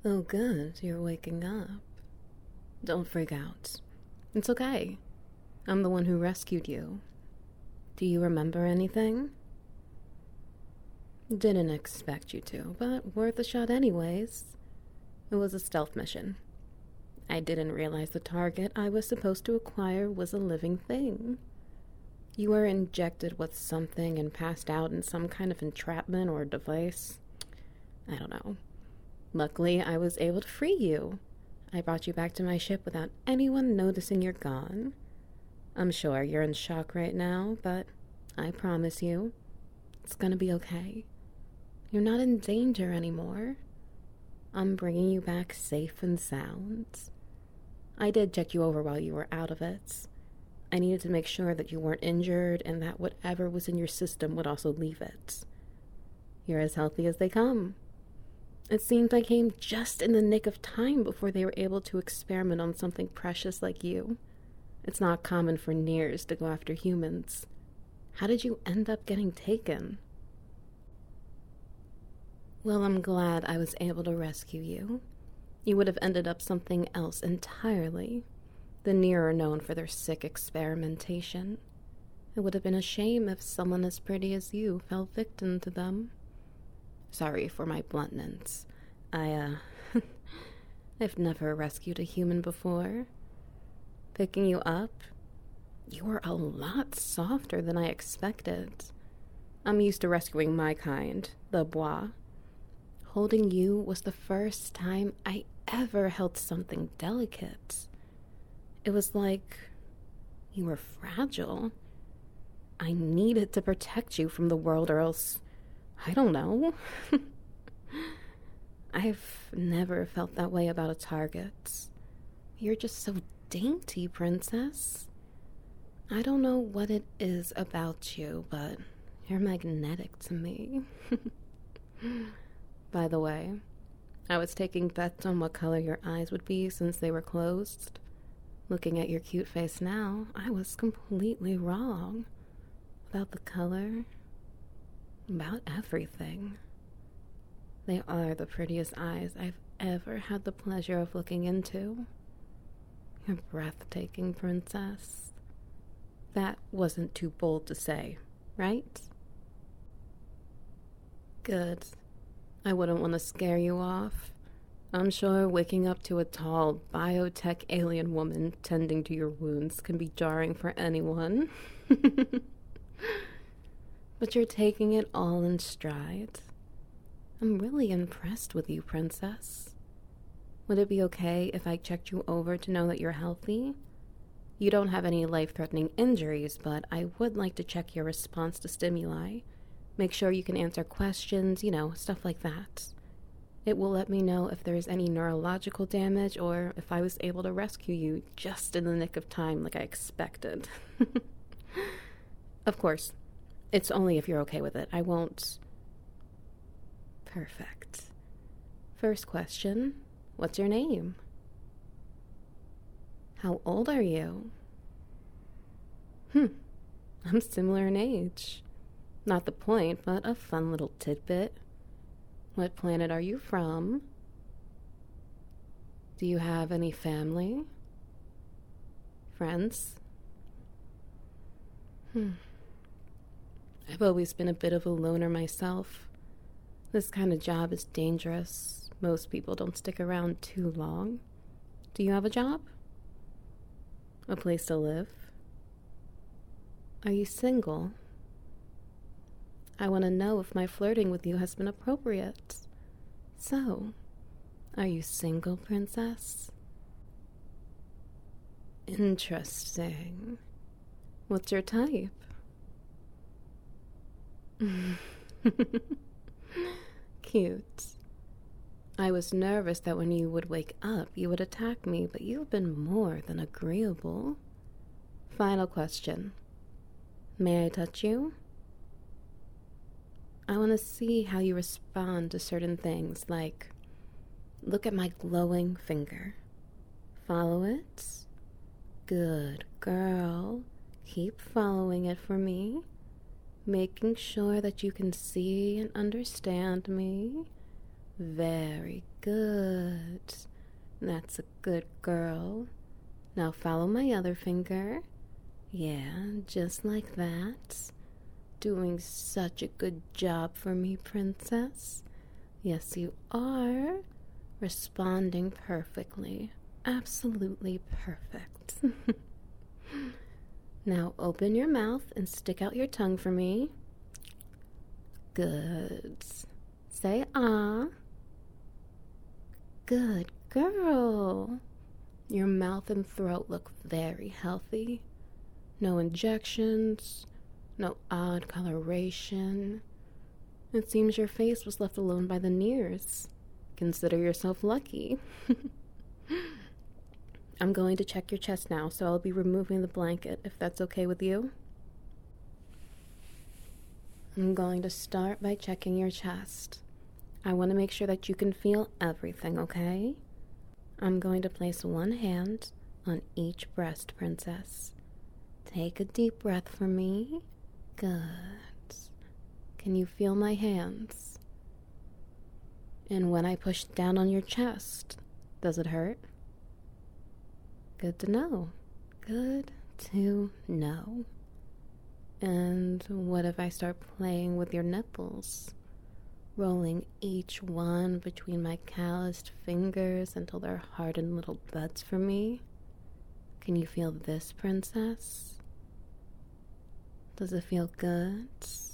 Oh, good, you're waking up. Don't freak out. It's okay. I'm the one who rescued you. Do you remember anything? Didn't expect you to, but worth a shot anyways. It was a stealth mission. I didn't realize the target I was supposed to acquire was a living thing. You were injected with something and passed out in some kind of entrapment or device. I don't know. Luckily, I was able to free you. I brought you back to my ship without anyone noticing you're gone. I'm sure you're in shock right now, but I promise you, it's gonna be okay. You're not in danger anymore. I'm bringing you back safe and sound. I did check you over while you were out of it. I needed to make sure that you weren't injured and that whatever was in your system would also leave it. You're as healthy as they come. It seemed I came just in the nick of time before they were able to experiment on something precious like you. It's not common for NIRS to go after humans. How did you end up getting taken? Well, I'm glad I was able to rescue you. You would have ended up something else entirely. The NIR are known for their sick experimentation. It would have been a shame if someone as pretty as you fell victim to them. Sorry for my bluntness. I've never rescued a human before. Picking you up, you were a lot softer than I expected. I'm used to rescuing my kind, the bois. Holding you was the first time I ever held something delicate. It was like you were fragile. I needed to protect you from the world, or else, I don't know. I've never felt that way about a target. You're just so dainty, princess. I don't know what it is about you, but you're magnetic to me. By the way, I was taking bets on what color your eyes would be since they were closed. Looking at your cute face now, I was completely wrong. About the color, about everything. They are the prettiest eyes I've ever had the pleasure of looking into. You're breathtaking, princess. That wasn't too bold to say, right? Good. I wouldn't want to scare you off. I'm sure waking up to a tall, biotech alien woman tending to your wounds can be jarring for anyone. But you're taking it all in stride. I'm really impressed with you, princess. Would it be okay if I checked you over to know that you're healthy? You don't have any life-threatening injuries, but I would like to check your response to stimuli. Make sure you can answer questions, stuff like that. It will let me know if there's any neurological damage or if I was able to rescue you just in the nick of time like I expected. Of course, it's only if you're okay with it. I won't... Perfect. First question, what's your name? How old are you? I'm similar in age. Not the point, but a fun little tidbit. What planet are you from? Do you have any family? Friends? I've always been a bit of a loner myself. This kind of job is dangerous. Most people don't stick around too long. Do you have a job? A place to live? Are you single? I want to know if my flirting with you has been appropriate. So, are you single, princess? Interesting. What's your type? Cute. I was nervous that when you would wake up, you would attack me, but you've been more than agreeable. Final question. May I touch you? I want to see how you respond to certain things, like, look at my glowing finger. Follow it. Good girl. Keep following it for me. Making sure that you can see and understand me. Very good. That's a good girl. Now follow my other finger. Yeah, just like that. Doing such a good job for me, princess. Yes, you are. Responding perfectly. Absolutely perfect. Now open your mouth and stick out your tongue for me. Good. Say ah. Good girl. Your mouth and throat look very healthy. No injections, no odd coloration. It seems your face was left alone by the Nears. Consider yourself lucky. I'm going to check your chest now, so I'll be removing the blanket if that's okay with you. I'm going to start by checking your chest. I want to make sure that you can feel everything, okay? I'm going to place one hand on each breast, princess. Take a deep breath for me. Good. Can you feel my hands? And when I push down on your chest, does it hurt? Good to know. Good to know. And what if I start playing with your nipples? Rolling each one between my calloused fingers until they're hardened little buds for me? Can you feel this, princess? Does it feel good?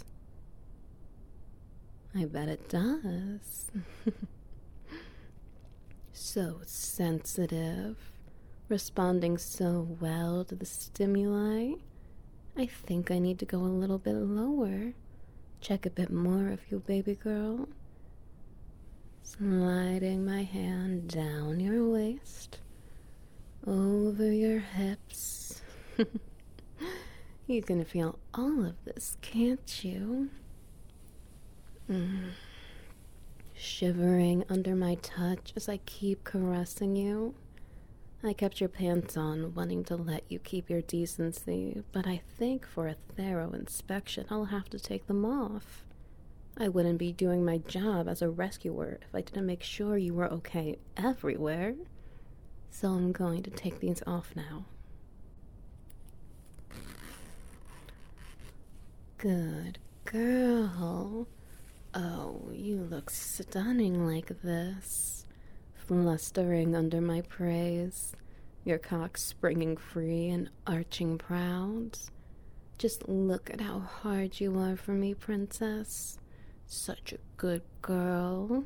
I bet it does. So sensitive, responding so well to the stimuli. I think I need to go a little bit lower. Check a bit more of you, baby girl. Sliding my hand down your waist, over your hips. You can feel all of this, can't you? Shivering under my touch as I keep caressing you. I kept your pants on, wanting to let you keep your decency, but I think for a thorough inspection I'll have to take them off. I wouldn't be doing my job as a rescuer if I didn't make sure you were okay everywhere. So I'm going to take these off now. Good girl. Oh, you look stunning like this. Flustering under my praise, your cock springing free and arching proud. Just look at how hard you are for me, princess. Such a good girl.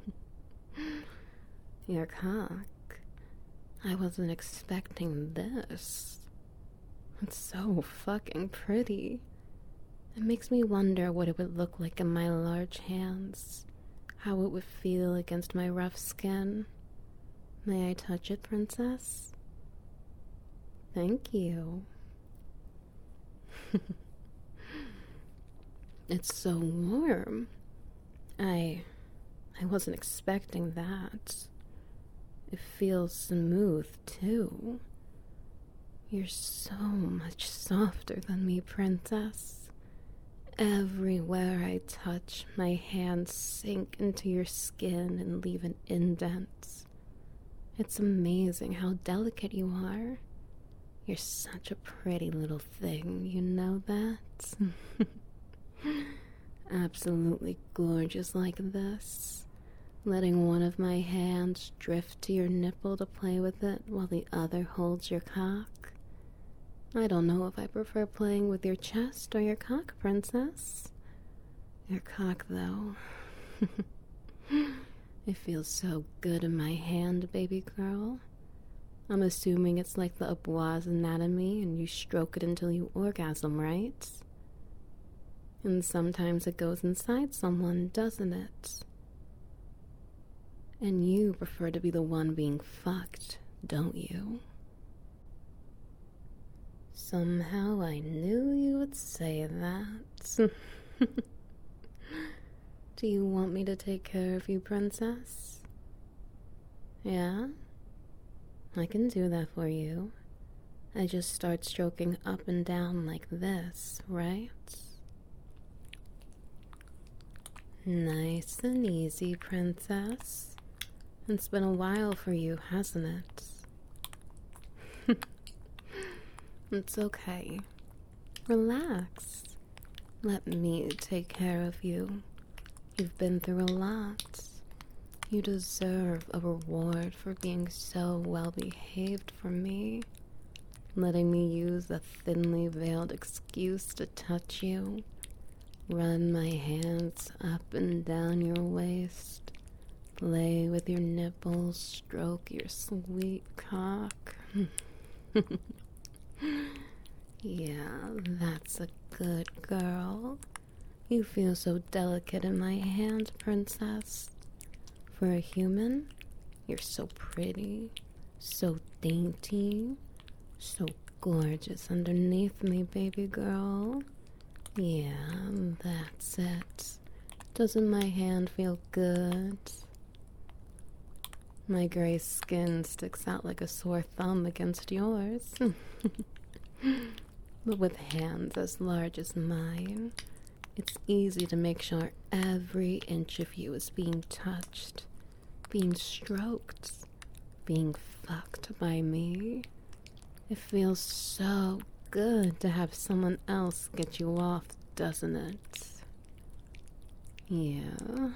Your cock. I wasn't expecting this. It's so fucking pretty. It makes me wonder what it would look like in my large hands. How it would feel against my rough skin. May I touch it, princess? Thank you. It's so warm. I wasn't expecting that. It feels smooth, too. You're so much softer than me, princess. Everywhere I touch, my hands sink into your skin and leave an indent. It's amazing how delicate you are. You're such a pretty little thing, you know that? Absolutely gorgeous like this. Letting one of my hands drift to your nipple to play with it while the other holds your cock. I don't know if I prefer playing with your chest or your cock, princess. Your cock, though. It feels so good in my hand, baby girl. I'm assuming it's like the Aboise anatomy and you stroke it until you orgasm, right? And sometimes it goes inside someone, doesn't it? And you prefer to be the one being fucked, don't you? Somehow I knew you would say that. Do you want me to take care of you, princess? Yeah? I can do that for you. I just start stroking up and down like this, right? Nice and easy, princess. It's been a while for you, hasn't it? It's okay. Relax. Let me take care of you. You've been through a lot. You deserve a reward for being so well behaved for me. Letting me use a thinly veiled excuse to touch you. Run my hands up and down your waist. Play with your nipples, stroke your sweet cock. Yeah, that's a good girl. You feel so delicate in my hand, princess. For a human, you're so pretty, so dainty, so gorgeous underneath me, baby girl. Yeah, that's it. Doesn't my hand feel good? My gray skin sticks out like a sore thumb against yours. But with hands as large as mine, it's easy to make sure every inch of you is being touched, being stroked, being fucked by me. It feels so good to have someone else get you off, doesn't it? Yeah.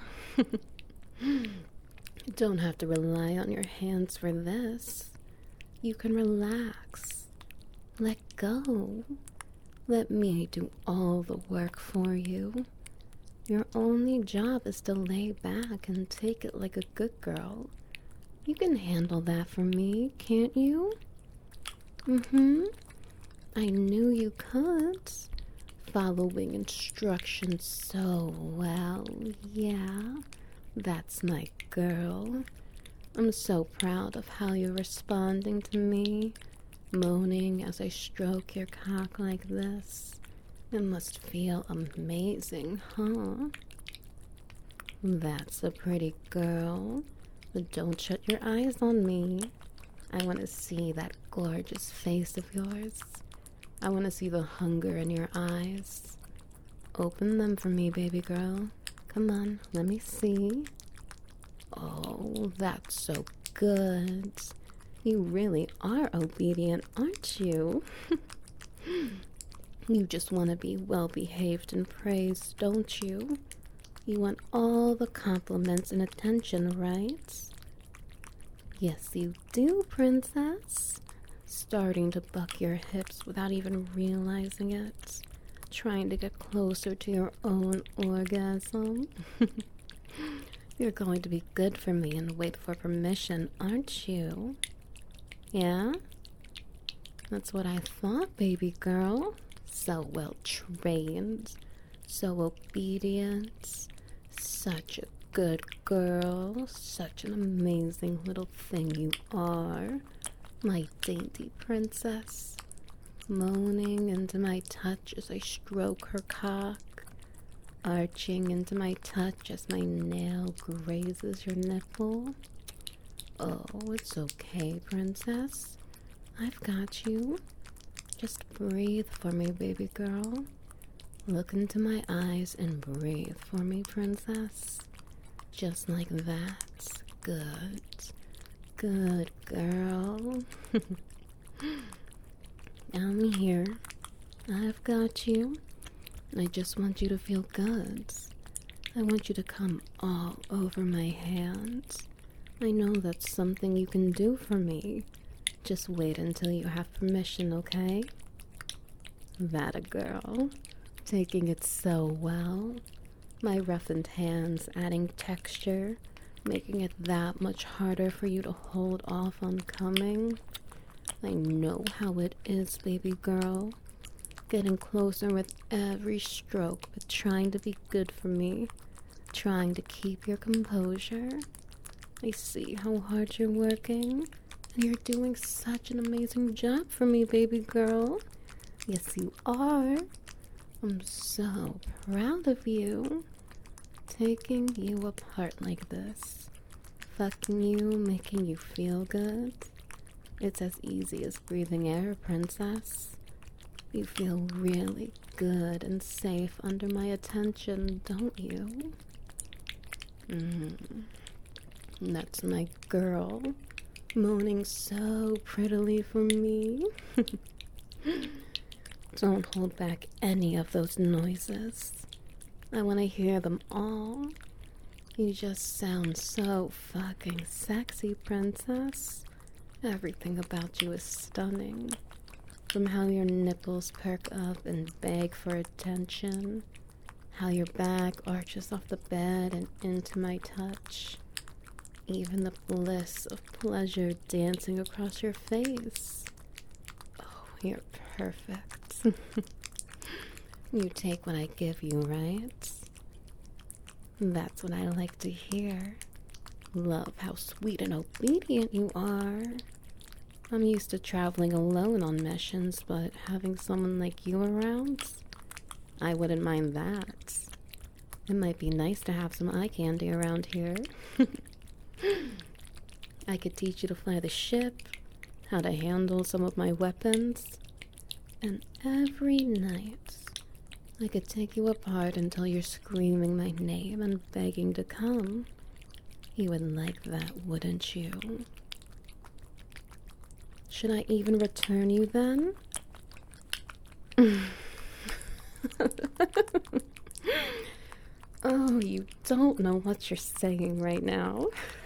You don't have to rely on your hands for this. You can relax. Let go. Let me do all the work for you. Your only job is to lay back and take it like a good girl. You can handle that for me, can't you? I knew you could. Following instructions so well. Yeah, that's my girl. I'm so proud of how you're responding to me, moaning as I stroke your cock like this. It must feel amazing, huh? That's a pretty girl. But don't shut your eyes on me. I want to see that gorgeous face of yours. I want to see the hunger in your eyes. Open them for me, baby girl. Come on, let me see. Oh, that's so good. You really are obedient, aren't you? You just want to be well behaved and praised, don't you? You want all the compliments and attention, right? Yes, you do, princess. Starting to buck your hips without even realizing it. Trying to get closer to your own orgasm. You're going to be good for me and wait for permission, aren't you? Yeah? That's what I thought, baby girl. So well trained, so obedient, such a good girl, such an amazing little thing you are. My dainty princess, moaning into my touch as I stroke her cock, arching into my touch as my nail grazes your nipple. Oh, it's okay, princess. I've got you. Just breathe for me, baby girl. Look into my eyes and breathe for me, princess. Just like that. Good. Good girl. I'm here. I've got you. I just want you to feel good. I want you to come all over my hands. I know that's something you can do for me. Just wait until you have permission, okay? That a girl. Taking it so well. My roughened hands adding texture, making it that much harder for you to hold off on coming. I know how it is, baby girl. Getting closer with every stroke, but trying to be good for me. Trying to keep your composure. I see how hard you're working. And you're doing such an amazing job for me, baby girl. Yes, you are. I'm so proud of you. Taking you apart like this. Fucking you, making you feel good. It's as easy as breathing air, princess. You feel really good and safe under my attention, don't you? That's my girl, moaning so prettily for me. Don't hold back any of those noises. I want to hear them all. You just sound so fucking sexy, princess. Everything about you is stunning. From how your nipples perk up and beg for attention, how your back arches off the bed and into my touch, even the bliss of pleasure dancing across your face. Oh, you're perfect. You take what I give you, right? That's what I like to hear. Love how sweet and obedient you are. I'm used to traveling alone on missions, but having someone like you around, I wouldn't mind that. It might be nice to have some eye candy around here. I could teach you to fly the ship, how to handle some of my weapons, and every night I could take you apart until you're screaming my name and begging to come. You would like that, wouldn't you? Should I even return you then? Oh, you don't know what you're saying right now.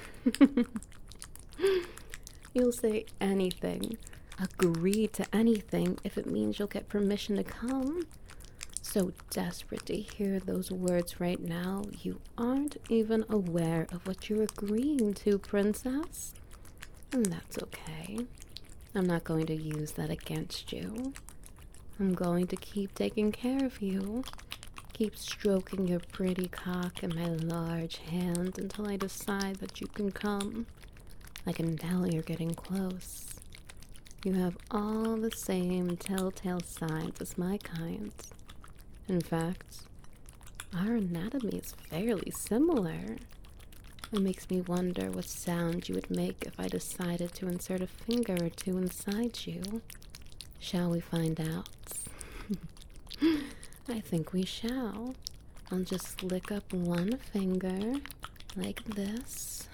You'll say anything, agree to anything if it means you'll get permission to come. So desperate to hear those words right now, you aren't even aware of what you're agreeing to, princess. And that's okay. I'm not going to use that against you. I'm going to keep taking care of you. Keep stroking your pretty cock in my large hand until I decide that you can come. I can tell you're getting close. You have all the same telltale signs as my kind. In fact, our anatomy is fairly similar. It makes me wonder what sound you would make if I decided to insert a finger or two inside you. Shall we find out? I think we shall. I'll just lick up one finger, like this.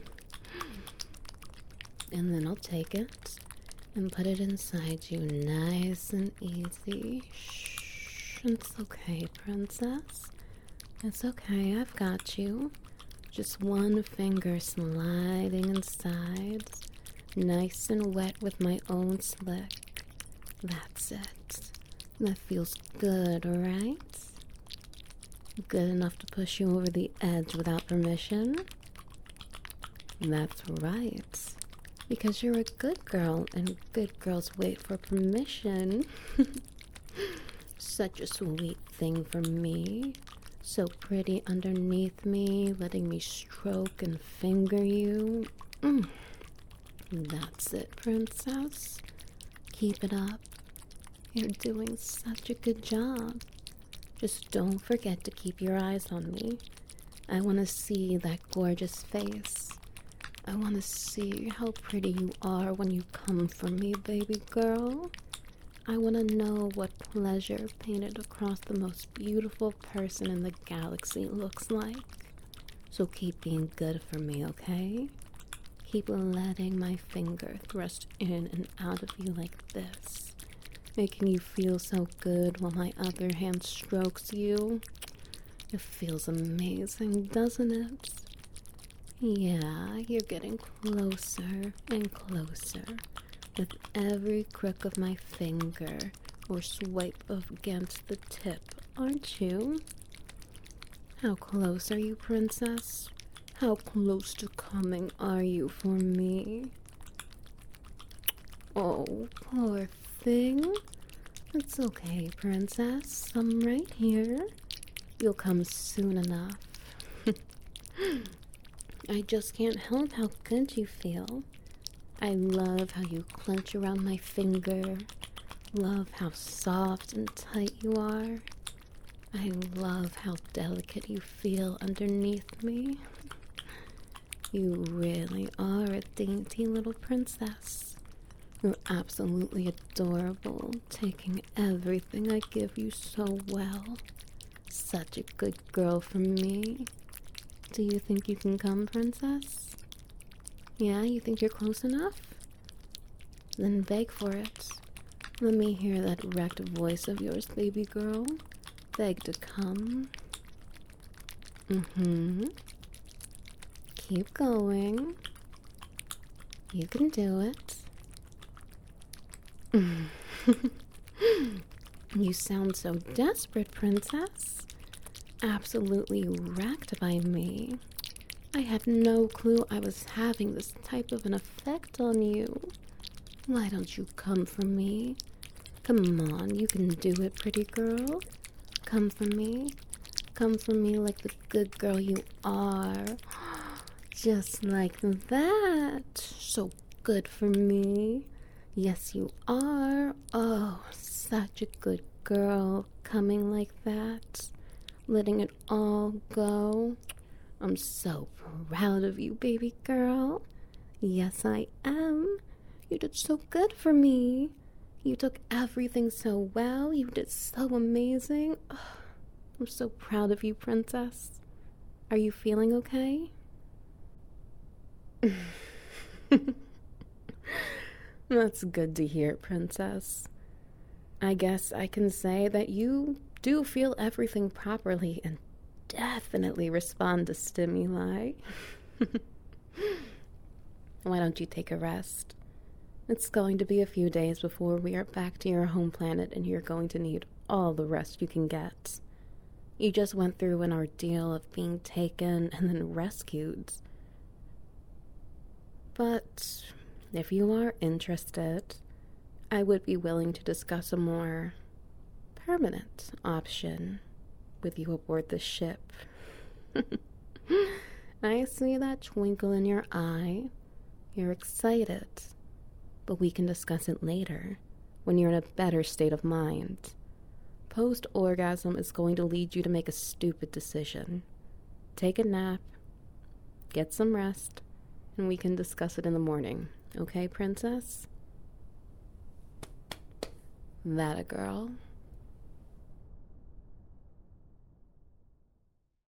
And then I'll take it and put it inside you nice and easy. Shh, it's okay, princess. It's okay, I've got you. Just one finger sliding inside, nice and wet with my own slick. That's it. That feels good, right? Good enough to push you over the edge without permission? That's right. Because you're a good girl, and good girls wait for permission. Such a sweet thing for me. So pretty underneath me, letting me stroke and finger you. That's it, princess. Keep it up. You're doing such a good job. Just don't forget to keep your eyes on me. I want to see that gorgeous face. I want to see how pretty you are when you come for me, baby girl. I want to know what pleasure painted across the most beautiful person in the galaxy looks like. So keep being good for me, okay? Keep letting my finger thrust in and out of you like this, making you feel so good while my other hand strokes you. It feels amazing, doesn't it? Yeah, you're getting closer and closer with every crook of my finger or swipe against the tip, aren't you? How close are you, princess? How close to coming are you for me? Oh, poor thing. It's okay, princess. I'm right here. You'll come soon enough. I just can't help how good you feel. I love how you clench around my finger. Love how soft and tight you are. I love how delicate you feel underneath me. You really are a dainty little princess. You're absolutely adorable, taking everything I give you so well. Such a good girl for me. Do you think you can come, princess? Yeah, you think you're close enough? Then beg for it. Let me hear that wrecked voice of yours, baby girl. Beg to come. Keep going. You can do it. You sound so desperate, princess. Absolutely wrecked by me. I had no clue I was having this type of an effect on you. Why don't you come for me? Come on, you can do it, pretty girl. Come for me. Come for me like the good girl you are. Just like that. So good for me. Yes, you are. Oh, such a good girl. Coming like that. Letting it all go. I'm so proud of you, baby girl. Yes, I am. You did so good for me. You took everything so well. You did so amazing. Ugh, I'm so proud of you, princess. Are you feeling okay? That's good to hear, princess. I guess I can say that you do feel everything properly and definitely respond to stimuli. Why don't you take a rest? It's going to be a few days before we are back to your home planet, and you're going to need all the rest you can get. You just went through an ordeal of being taken and then rescued. But if you are interested, I would be willing to discuss a more permanent option with you aboard the ship. I see that twinkle in your eye. You're excited. But we can discuss it later, when you're in a better state of mind. Post-orgasm is going to lead you to make a stupid decision. Take a nap, get some rest, and we can discuss it in the morning. Okay, princess? That a girl.